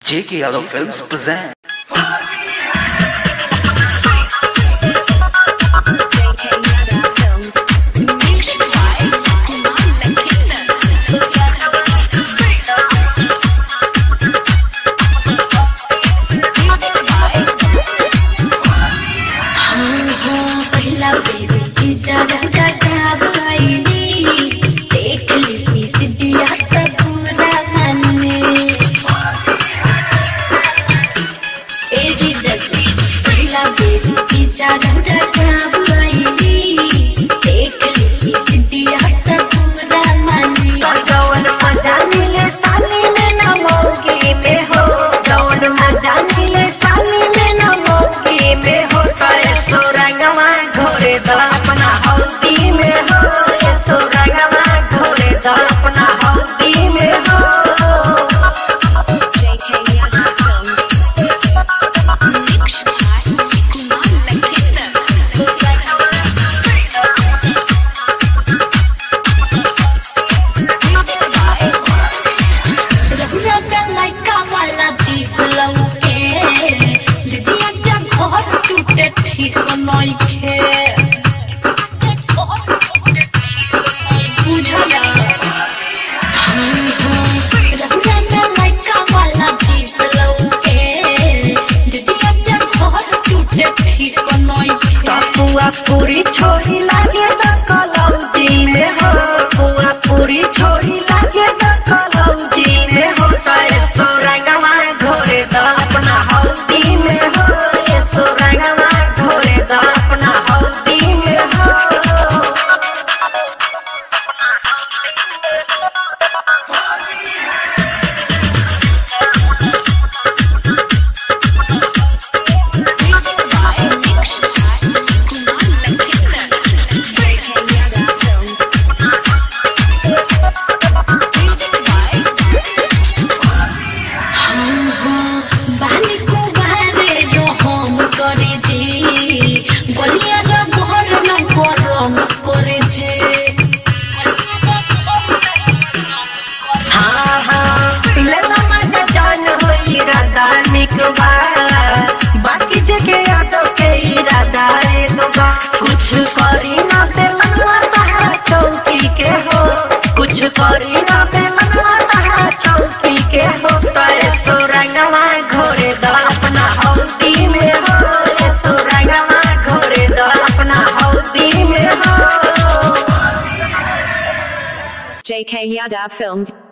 J.K. Yadav Films present. पूरी छोरी लागे त कलौजी में हो, बुआ पूरी छोरी लागे त कलौजी में हो, ऐसो रंगवा घोरे द अपना हौदी में हो, ऐसो रंगवा घोरे द अपना हौदी में हो। बाकी जगह यादव के इरादा एगोबा, कुछ करी ना बेलनवा तहरा चौकी के हो, कुछ करी ना बेलनवा तहरा चौकी के हो, तो ऐसो रंगवा घोरे द अपना हौदी में हो, ऐसो रंगवा घोरे द अपना हौदी में हो। J.K. Yadav Films